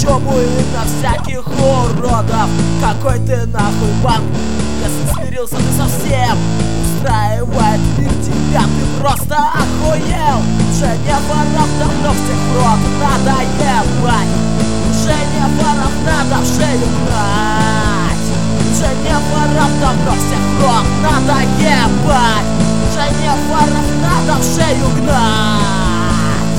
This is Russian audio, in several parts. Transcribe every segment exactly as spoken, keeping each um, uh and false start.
чему и на всяких уродов. Какой ты нахуй банк, если смирился ты совсем. Устраивает мир тебя, ты просто охуел. Женя воров давно всех в рот надо ебать. Женя воров надо в шею гнать. Женя воров давно всех в рот надо ебать. Женя воров надо в шею гнать.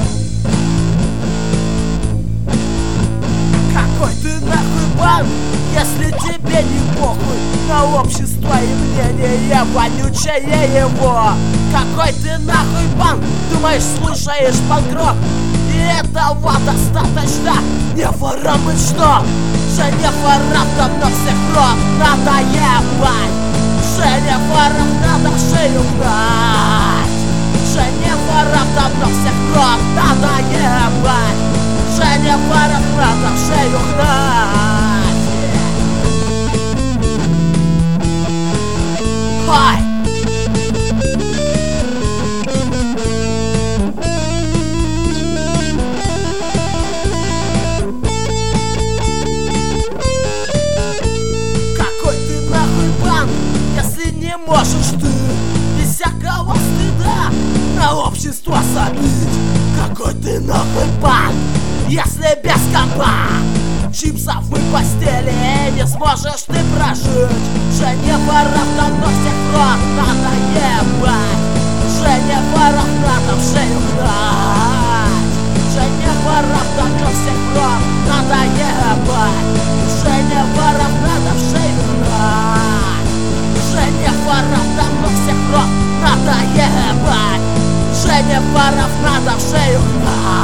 Какой ты нахуй банк, если тебе не похуй на общество и мнение вонючее его. Какой ты нахуй банк, думаешь, слушаешь панк-рок? И этого достаточно, не ворам быть что? Женя ворам давно всех в рот надо ебать. Женя ворам надо в шею гнать. Женя ворам давно всех в рот надо ебать. Женя ворам надо в шею гнать. Хай! Можешь ты без всякого стыда на общество забить. Какой ты нахуй банк, если без компа чипсов и постели не сможешь ты прожить. Жене воров давно всех в рот надо ебать. Жене воров надо в шею гнать. Жене воров давно всех в рот надо ебать. Жене воров надо в шею гнать. Женя воров давно всех в рот надо ебать. Женя воров надо в шею гнать.